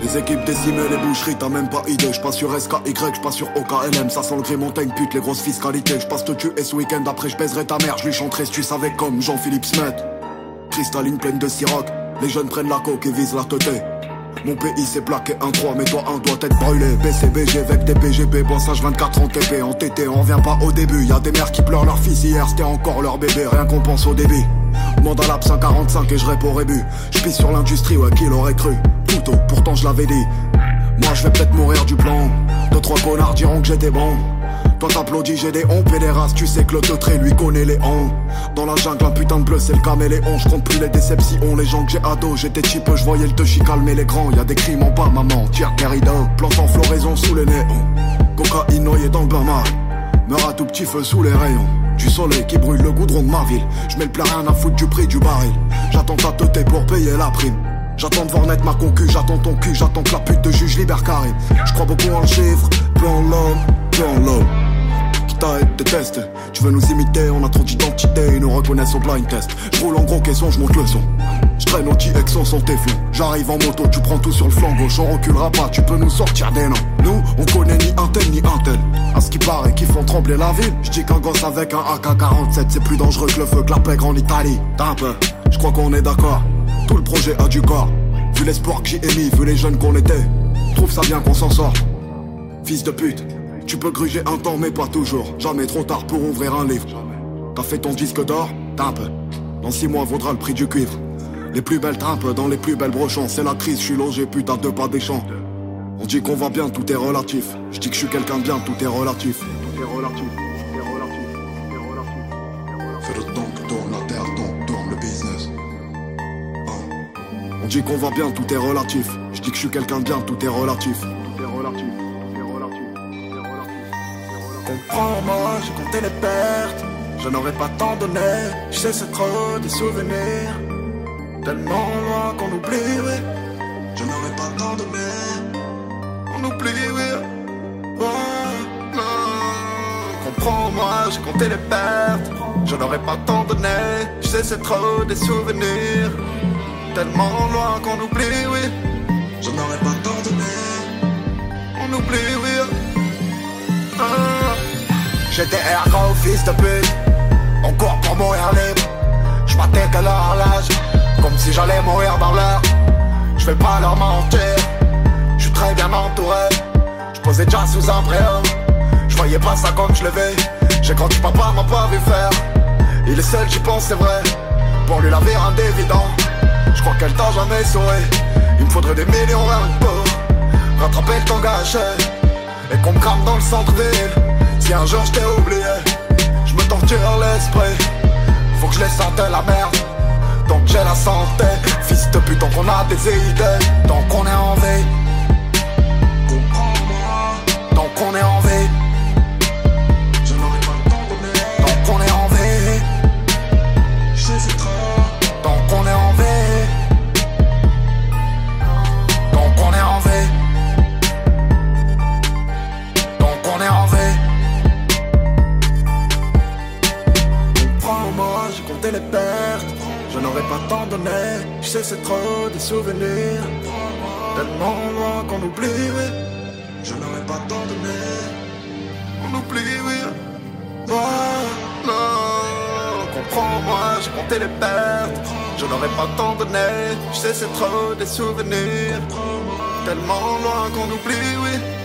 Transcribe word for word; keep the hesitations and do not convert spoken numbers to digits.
Les équipes décimées, les boucheries, t'as même pas idée. J'passe sur S K Y, j'passe sur O K L M. Ça sent le gris montagne, pute, les grosses fiscalités. J'passe te tuer ce week-end, après j'baiserai ta mère. J'lui chanterai si tu savais comme Jean-Philippe Smet. Cristalline pleine de siroc. Les jeunes prennent la coke et visent la teuté. Mon pays s'est plaqué un trois, mais toi un doit être brûlé. B C B G avec des P G P, bossage vingt-quatre en T P. En T T, on revient pas au début. Y'a des mères qui pleurent leur fils, hier c'était encore leur bébé. Rien qu'on pense au débit. Demande à l'A P cent quarante-cinq et je réponds rébut. J'pisse sur l'industrie, ouais, qui l'aurait cru. Plutôt, pourtant je l'avais dit. Moi je vais peut-être mourir du plan. Deux trois connards diront que j'étais bon. Toi t'applaudis, j'ai des ondes et des races. Tu sais que le teutré lui connaît les ondes. Dans la jungle, un putain de bleu, c'est le caméléon. Je compte plus les déceptions, les gens que j'ai ado. J'étais cheap, je voyais le teuchi calmer les grands. Y'a des crimes en bas, maman, tire Guerrida. Plante en floraison sous les néons. Cocaïne noyée dans le bain mal. Meurs à tout petit feu sous les rayons. Du soleil qui brûle le goudron de ma ville. J'mets le plat rien à foutre du prix du baril. J'attends ta teuté pour payer la prime. J'attends de voir naître ma concu, j'attends ton cul, j'attends que la pute de juge libère Karim. J'crois beaucoup en chiffres, peu en l'homme, peu en l'homme. Quitte être déteste, tu veux nous imiter, on a trop d'identité, ils nous reconnaissent au blind test. J'roule en gros caisson, j'monte le son. J'traîne au T-Exon sans téflon. J'arrive en moto, tu prends tout sur le flanc gauche, on reculera pas, tu peux nous sortir des noms. Nous, on connaît ni un tel ni un tel. À ce qui paraît qu'ils font trembler la ville. J'dis qu'un gosse avec un A K quarante-sept c'est plus dangereux que le feu que la pègre en Italie. T'as un peu, j'crois qu'on est d'accord. Tout le projet a du corps. Vu l'espoir que j'y ai mis, vu les jeunes qu'on était. Trouve ça bien qu'on s'en sort. Fils de pute, tu peux gruger un temps mais pas toujours. Jamais trop tard pour ouvrir un livre. T'as fait ton disque d'or, t'as un peu. Dans six mois vaudra le prix du cuivre. Les plus belles trimpes dans les plus belles brochons. C'est la crise, je suis logé putain deux pas des champs. On dit qu'on va bien, tout est relatif. Je dis que je suis quelqu'un de bien, tout est relatif. Tout est relatif, tout est relatif, tout est relatif. Fais le temps que tourne la terre, tourne, tourne le business. On dit qu'on va bien, tout est relatif. Je dis que je suis quelqu'un de bien, tout est relatif. Tout est relatif, tout est relatif, tout est relatif. Comprends-moi, j'ai compté les pertes. Je n'aurais pas tant donné. Je sais c'est trop des souvenirs. Tellement loin qu'on oublie, oui. Je n'aurais pas tant donné. On oublie, oui. Oh, non. Comprends-moi, j'ai compté les pertes. Je n'aurais pas tant donné. Je sais c'est trop des souvenirs. Tellement loin qu'on oublie, oui. Je n'aurais pas tant donné. On oublie, oui. Ah. J'étais ergo, fils de pute. On court pour mourir libre. J'battais que leur l'âge. Comme si j'allais mourir dans l'heure. J'vais pas leur mentir. J'suis très bien entouré. J'posais déjà sous un préau. J'voyais pas ça comme je le vis. J'ai grandi, papa m'a pas vu faire. Il est seul, j'y pense, c'est vrai. Pour lui la vie rend évident. J'crois qu'elle t'a jamais souri. Il me faudrait des millions rien que pour rattraper le temps gâché. Et qu'on me crame dans le centre-ville. Si un jour j't'ai oublié, j'me torture l'esprit. Faut que je les sente la merde. Donc j'ai la santé. Fils de pute, tant qu'on a des idées. Tant qu'on est en vie. Comprends-moi. Tant qu'on est en vie. Je n'aurais pas le temps donné. Tant qu'on est en vie. Je sais c'est trop. Tant qu'on est en vie. Tant qu'on est en vie. Tant qu'on est en vie. Comprends-moi, j'ai compté les pertes. Je n'aurais pas tant donné. Je sais c'est trop des souvenirs. Tellement loin qu'on oublie, oui. Je n'aurais pas tant donné. On oublie, oui. Oh, non. Comprends-moi, j'ai compté les pertes. Je n'aurais pas tant donné. Je sais c'est trop des souvenirs. Tellement loin qu'on oublie, oui.